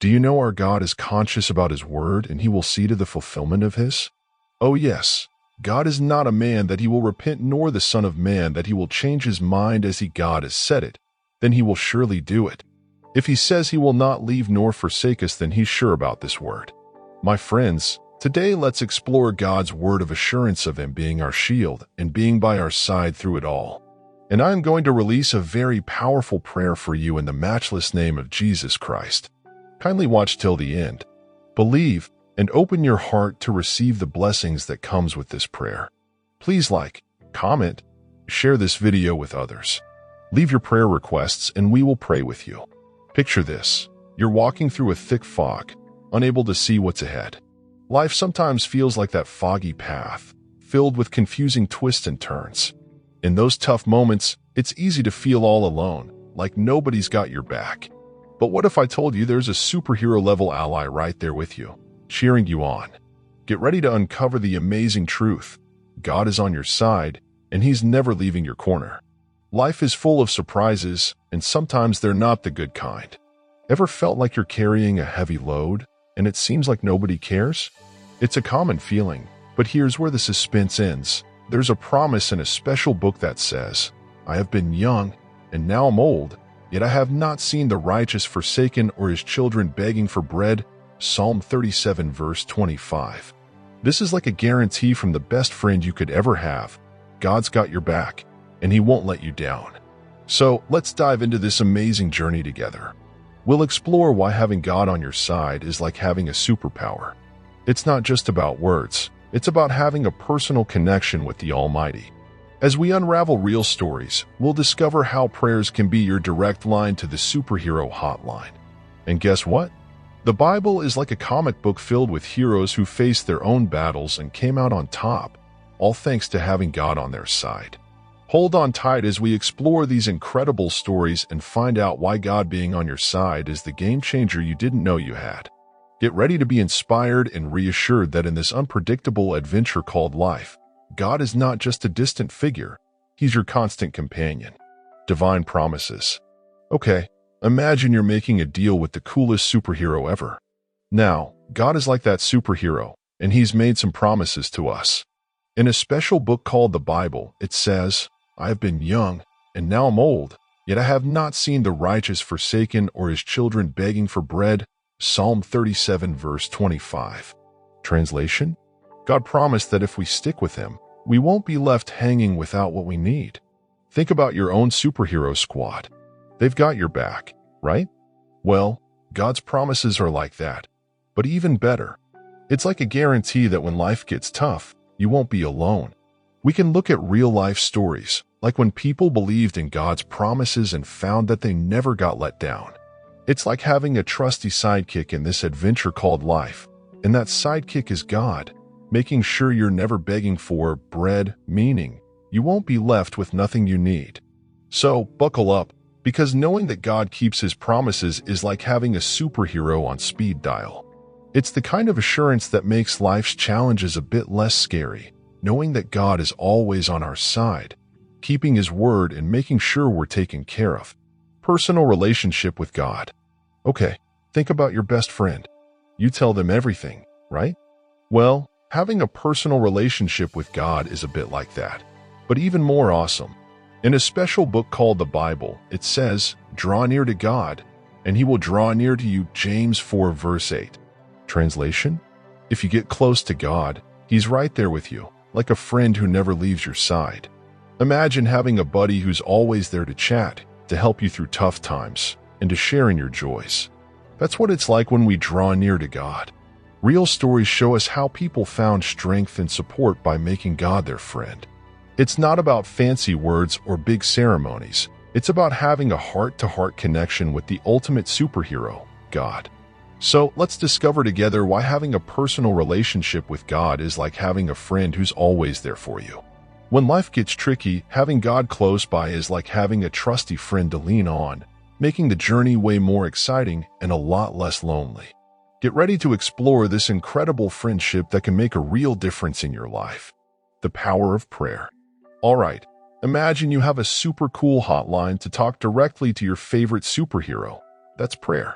Do you know our God is conscious about his word and he will see to the fulfillment of his? Oh yes, God is not a man that he will repent, nor the son of man that he will change his mind. As God has said it, then he will surely do it. If he says he will not leave nor forsake us, then he's sure about this word. My friends, today let's explore God's word of assurance of him being our shield and being by our side through it all. And I am going to release a very powerful prayer for you in the matchless name of Jesus Christ. Kindly watch till the end. Believe and open your heart to receive the blessings that comes with this prayer. Please like, comment, share this video with others. Leave your prayer requests and we will pray with you. Picture this. You're walking through a thick fog, unable to see what's ahead. Life sometimes feels like that foggy path, filled with confusing twists and turns. In those tough moments, it's easy to feel all alone, like nobody's got your back. But what if I told you there's a superhero-level ally right there with you, cheering you on? Get ready to uncover the amazing truth. God is on your side, and he's never leaving your corner. Life is full of surprises, and sometimes they're not the good kind. Ever felt like you're carrying a heavy load, and it seems like nobody cares? It's a common feeling, but here's where the suspense ends. There's a promise in a special book that says, "I have been young, and now I'm old, yet I have not seen the righteous forsaken or his children begging for bread." Psalm 37 verse 25. This is like a guarantee from the best friend you could ever have. God's got your back, and he won't let you down. So let's dive into this amazing journey together. We'll explore why having God on your side is like having a superpower. It's not just about words. It's about having a personal connection with the Almighty. As we unravel real stories, we'll discover how prayers can be your direct line to the superhero hotline. And guess what? The Bible is like a comic book filled with heroes who faced their own battles and came out on top, all thanks to having God on their side. Hold on tight as we explore these incredible stories and find out why God being on your side is the game changer you didn't know you had. Get ready to be inspired and reassured that in this unpredictable adventure called life, God is not just a distant figure, he's your constant companion. Divine promises. Okay, imagine you're making a deal with the coolest superhero ever. Now, God is like that superhero, and he's made some promises to us. In a special book called the Bible, it says, "I have been young, and now I'm old, yet I have not seen the righteous forsaken or his children begging for bread." Psalm 37 verse 25. Translation? God promised that if we stick with him, we won't be left hanging without what we need. Think about your own superhero squad. They've got your back, right? Well, God's promises are like that, but even better. It's like a guarantee that when life gets tough, you won't be alone. We can look at real-life stories, like when people believed in God's promises and found that they never got let down. It's like having a trusty sidekick in this adventure called life, and that sidekick is God, making sure you're never begging for bread, meaning you won't be left with nothing you need. So, buckle up, because knowing that God keeps his promises is like having a superhero on speed dial. It's the kind of assurance that makes life's challenges a bit less scary, knowing that God is always on our side, keeping his word and making sure we're taken care of. Personal relationship with God. Okay, think about your best friend. You tell them everything, right? Well, having a personal relationship with God is a bit like that, but even more awesome. In a special book called the Bible, it says, "Draw near to God, and he will draw near to you." James 4 verse 8. Translation? If you get close to God, he's right there with you, like a friend who never leaves your side. Imagine having a buddy who's always there to chat, to help you through tough times, and to share in your joys. That's what it's like when we draw near to God. Real stories show us how people found strength and support by making God their friend. It's not about fancy words or big ceremonies. It's about having a heart-to-heart connection with the ultimate superhero, God. So let's discover together why having a personal relationship with God is like having a friend who's always there for you. When life gets tricky, having God close by is like having a trusty friend to lean on, making the journey way more exciting and a lot less lonely. Get ready to explore this incredible friendship that can make a real difference in your life. The power of prayer. All right, imagine you have a super cool hotline to talk directly to your favorite superhero. That's prayer.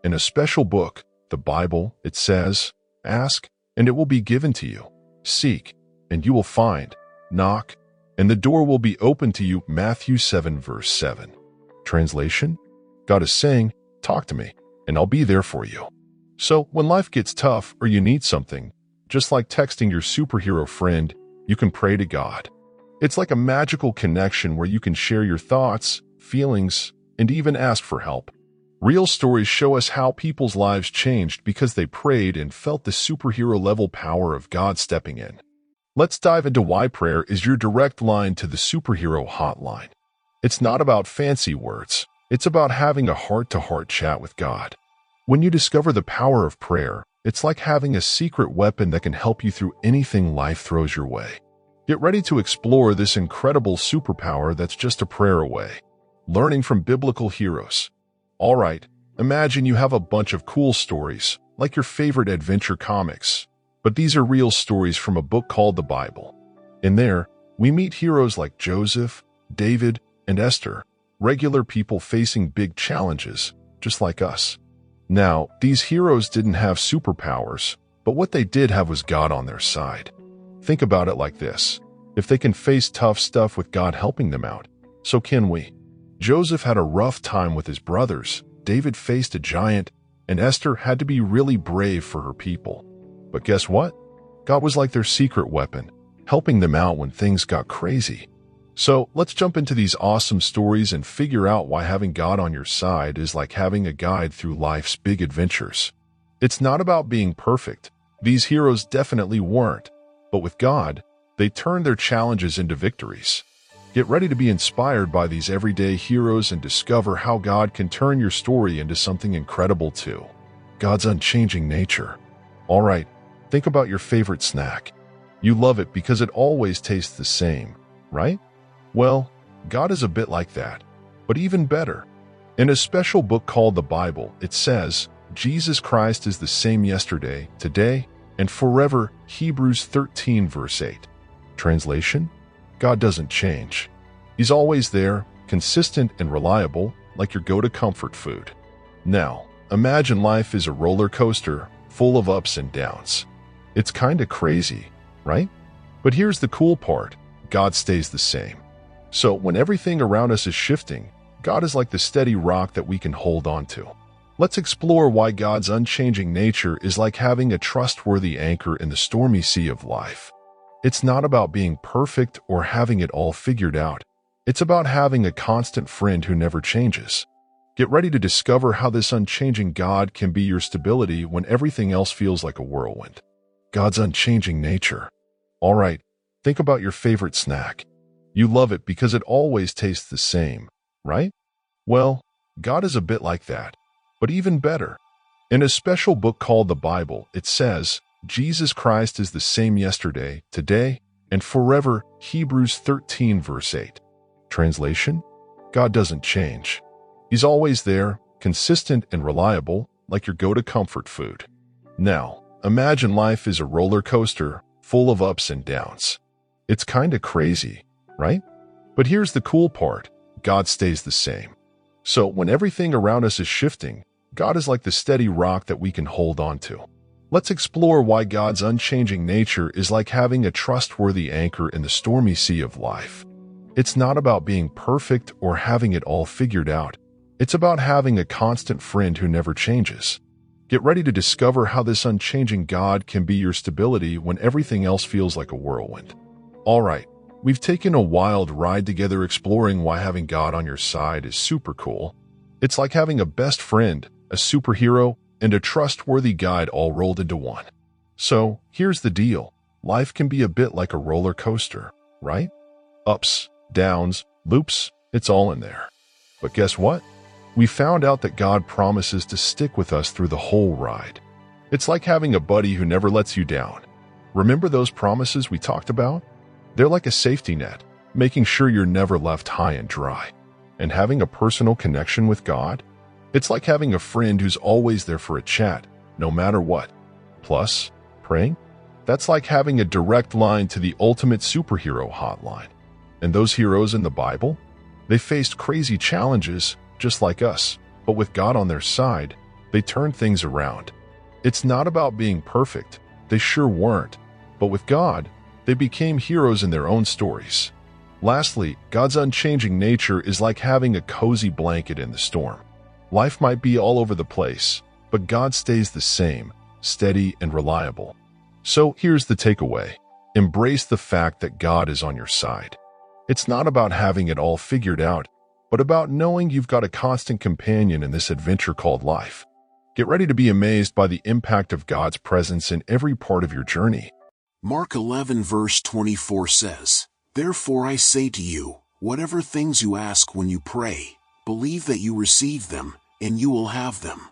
In a special book, the Bible, it says, "Ask, and it will be given to you. Seek, and you will find. Knock, and the door will be opened to you." Matthew 7 verse 7. Translation: God is saying, talk to me, and I'll be there for you. So when life gets tough or you need something, just like texting your superhero friend, you can pray to God. It's like a magical connection where you can share your thoughts, feelings, and even ask for help. Real stories show us how people's lives changed because they prayed and felt the superhero-level power of God stepping in. Let's dive into why prayer is your direct line to the superhero hotline. It's not about fancy words. It's about having a heart-to-heart chat with God. When you discover the power of prayer, it's like having a secret weapon that can help you through anything life throws your way. Get ready to explore this incredible superpower that's just a prayer away. Learning from biblical heroes. All right, imagine you have a bunch of cool stories, like your favorite adventure comics. But these are real stories from a book called the Bible. In there, we meet heroes like Joseph, David, and Esther, regular people facing big challenges, just like us. Now, these heroes didn't have superpowers, but what they did have was God on their side. Think about it like this. If they can face tough stuff with God helping them out, so can we. Joseph had a rough time with his brothers, David faced a giant, and Esther had to be really brave for her people. But guess what? God was like their secret weapon, helping them out when things got crazy. So let's jump into these awesome stories and figure out why having God on your side is like having a guide through life's big adventures. It's not about being perfect. These heroes definitely weren't. But with God, they turned their challenges into victories. Get ready to be inspired by these everyday heroes and discover how God can turn your story into something incredible too. God's unchanging nature. All right, think about your favorite snack. You love it because it always tastes the same, right? Well, God is a bit like that, but even better. In a special book called the Bible, it says, Jesus Christ is the same yesterday, today, and forever. Hebrews 13 verse 8. Translation: God doesn't change. He's always there, consistent and reliable, like your go-to comfort food. Now, imagine life is a roller coaster full of ups and downs. It's kinda crazy, right? But here's the cool part. God stays the same. So when everything around us is shifting, God is like the steady rock that we can hold on to. Let's explore why God's unchanging nature is like having a trustworthy anchor in the stormy sea of life. It's not about being perfect or having it all figured out. It's about having a constant friend who never changes. Get ready to discover how this unchanging God can be your stability when everything else feels like a whirlwind. God's unchanging nature. All right, think about your favorite snack. You love it because it always tastes the same, right? Well, God is a bit like that, but even better. In a special book called the Bible, it says, Jesus Christ is the same yesterday, today, and forever. Hebrews 13 verse 8. Translation: God doesn't change. He's always there, consistent and reliable, like your go-to comfort food. Now, imagine life is a roller coaster full of ups and downs. It's kinda crazy, right? But here's the cool part. God stays the same. So when everything around us is shifting, God is like the steady rock that we can hold on to. Let's explore why God's unchanging nature is like having a trustworthy anchor in the stormy sea of life. It's not about being perfect or having it all figured out. It's about having a constant friend who never changes. Get ready to discover how this unchanging God can be your stability when everything else feels like a whirlwind. All right, we've taken a wild ride together exploring why having God on your side is super cool. It's like having a best friend, a superhero, and a trustworthy guide all rolled into one. So, here's the deal. Life can be a bit like a roller coaster, right? Ups, downs, loops, it's all in there. But guess what? We found out that God promises to stick with us through the whole ride. It's like having a buddy who never lets you down. Remember those promises we talked about? They're like a safety net, making sure you're never left high and dry. And having a personal connection with God? It's like having a friend who's always there for a chat, no matter what. Plus, praying? That's like having a direct line to the ultimate superhero hotline. And those heroes in the Bible? They faced crazy challenges, just like us, but with God on their side, They turned things around. It's not about being perfect. They sure weren't. But with God, they became heroes in their own stories. Lastly, God's unchanging nature is like having a cozy blanket in the storm. Life might be all over the place, but God stays the same, steady and reliable. So here's the takeaway. Embrace the fact that God is on your side. It's not about having it all figured out, but about knowing you've got a constant companion in this adventure called life. Get ready to be amazed by the impact of God's presence in every part of your journey. Mark 11 verse 24 says, "Therefore I say to you, whatever things you ask when you pray, believe that you receive them, and you will have them."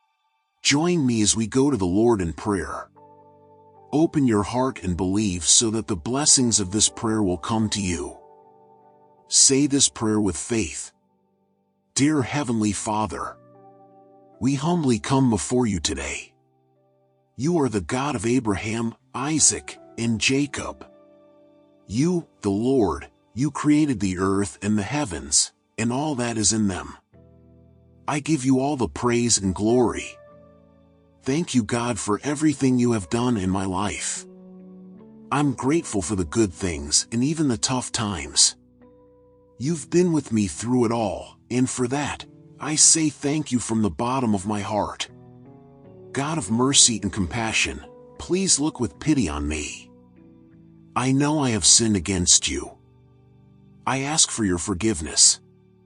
Join me as we go to the Lord in prayer. Open your heart and believe so that the blessings of this prayer will come to you. Say this prayer with faith. Dear Heavenly Father, we humbly come before you today. You are the God of Abraham, Isaac, and Jacob. You, the Lord, you created the earth and the heavens, and all that is in them. I give you all the praise and glory. Thank you, God, for everything you have done in my life. I'm grateful for the good things and even the tough times. You've been with me through it all, and for that, I say thank you from the bottom of my heart. God of mercy and compassion, please look with pity on me. I know I have sinned against you. I ask for your forgiveness.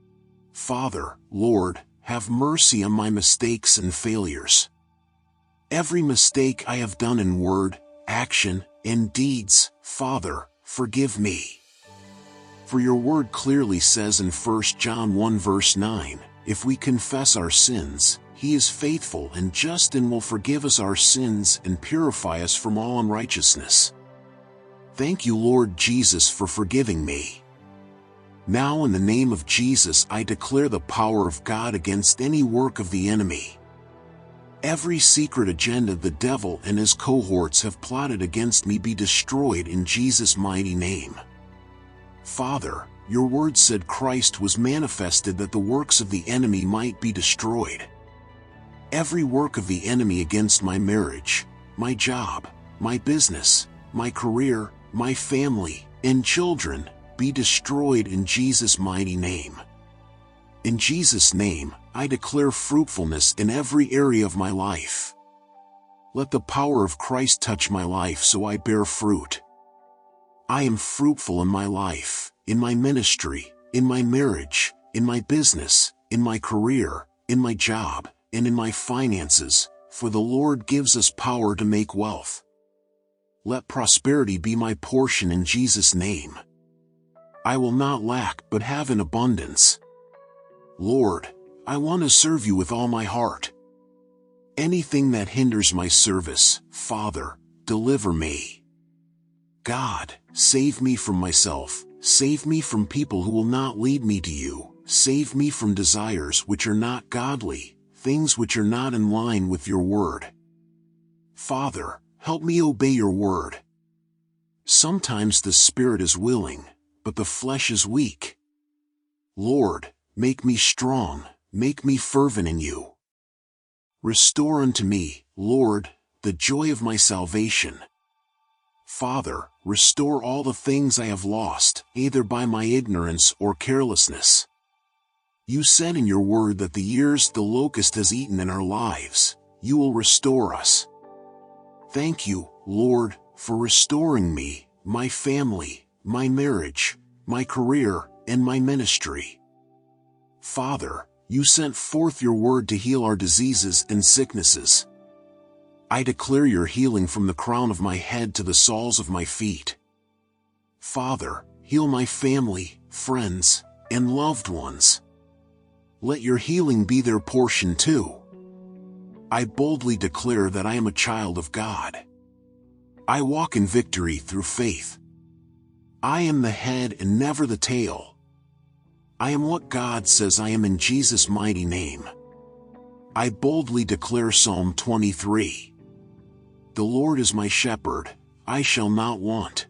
Father, Lord, have mercy on my mistakes and failures. Every mistake I have done in word, action, and deeds, Father, forgive me. For your word clearly says in 1 John 1 verse 9, if we confess our sins, He is faithful and just and will forgive us our sins and purify us from all unrighteousness. Thank you, Lord Jesus, for forgiving me. Now in the name of Jesus I declare the power of God against any work of the enemy. Every secret agenda the devil and his cohorts have plotted against me be destroyed in Jesus' mighty name. Father, your word said Christ was manifested that the works of the enemy might be destroyed. Every work of the enemy against my marriage, my job, my business, my career, my family, and children, be destroyed in Jesus' mighty name. In Jesus' name, I declare fruitfulness in every area of my life. Let the power of Christ touch my life so I bear fruit. I am fruitful in my life, in my ministry, in my marriage, in my business, in my career, in my job, and in my finances, for the Lord gives us power to make wealth. Let prosperity be my portion in Jesus' name. I will not lack but have in abundance. Lord, I want to serve you with all my heart. Anything that hinders my service, Father, deliver me. God, save me from myself, save me from people who will not lead me to you, save me from desires which are not godly, things which are not in line with your word. Father, help me obey your word. Sometimes the spirit is willing, but the flesh is weak. Lord, make me strong, make me fervent in you. Restore unto me, Lord, the joy of my salvation. Father, restore all the things I have lost, either by my ignorance or carelessness. You said in your word that the years the locust has eaten in our lives, you will restore us. Thank you, Lord, for restoring me, my family, my marriage, my career, and my ministry. Father, you sent forth your word to heal our diseases and sicknesses. I declare your healing from the crown of my head to the soles of my feet. Father, heal my family, friends, and loved ones. Let your healing be their portion too. I boldly declare that I am a child of God. I walk in victory through faith. I am the head and never the tail. I am what God says I am in Jesus' mighty name. I boldly declare Psalm 23. The Lord is my shepherd, I shall not want.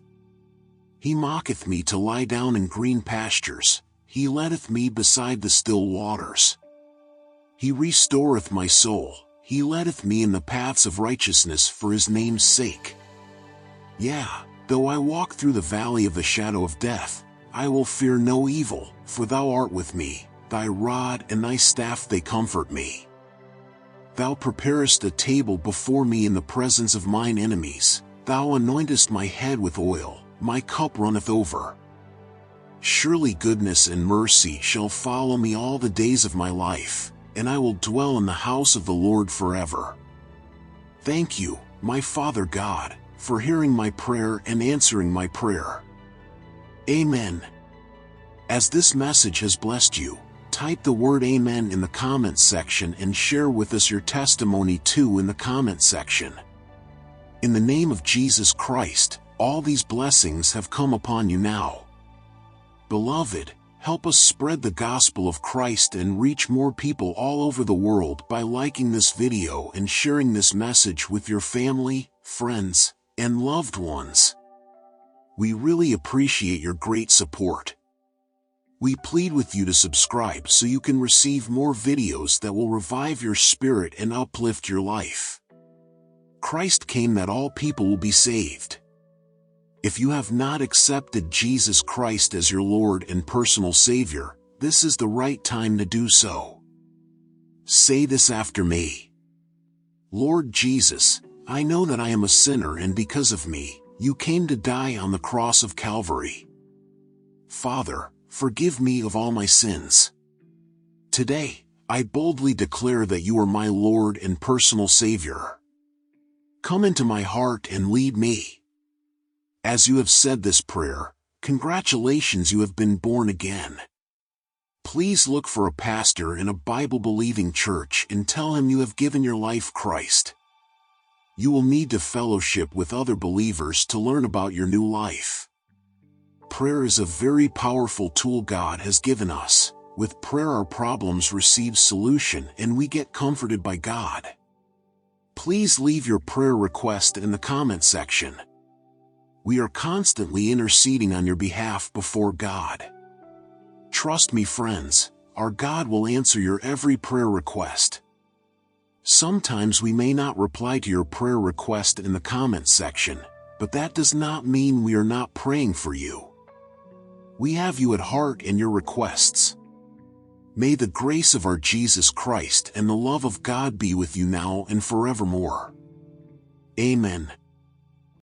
He maketh me to lie down in green pastures, he leadeth me beside the still waters. He restoreth my soul, He leadeth me in the paths of righteousness for his name's sake. Yea, though I walk through the valley of the shadow of death, I will fear no evil, for thou art with me, thy rod and thy staff they comfort me. Thou preparest a table before me in the presence of mine enemies, thou anointest my head with oil, my cup runneth over. Surely goodness and mercy shall follow me all the days of my life, and I will dwell in the house of the Lord forever. Thank you, my Father God, for hearing my prayer and answering my prayer. Amen. As this message has blessed you, type the word Amen in the comments section and share with us your testimony too in the comments section. In the name of Jesus Christ, all these blessings have come upon you now. Beloved, help us spread the gospel of Christ and reach more people all over the world by liking this video and sharing this message with your family, friends, and loved ones. We really appreciate your great support. We plead with you to subscribe so you can receive more videos that will revive your spirit and uplift your life. Christ came that all people will be saved. If you have not accepted Jesus Christ as your Lord and personal Savior, this is the right time to do so. Say this after me. Lord Jesus, I know that I am a sinner, and because of me, you came to die on the cross of Calvary. Father, forgive me of all my sins. Today, I boldly declare that you are my Lord and personal Savior. Come into my heart and lead me. As you have said this prayer, congratulations, you have been born again. Please look for a pastor in a Bible-believing church and tell him you have given your life to Christ. You will need to fellowship with other believers to learn about your new life. Prayer is a very powerful tool God has given us. With prayer, our problems receive solution and we get comforted by God. Please leave your prayer request in the comment section. We are constantly interceding on your behalf before God. Trust me, friends, our God will answer your every prayer request. Sometimes we may not reply to your prayer request in the comment section, but that does not mean we are not praying for you. We have you at heart and your requests. May the grace of our Jesus Christ and the love of God be with you now and forevermore. Amen.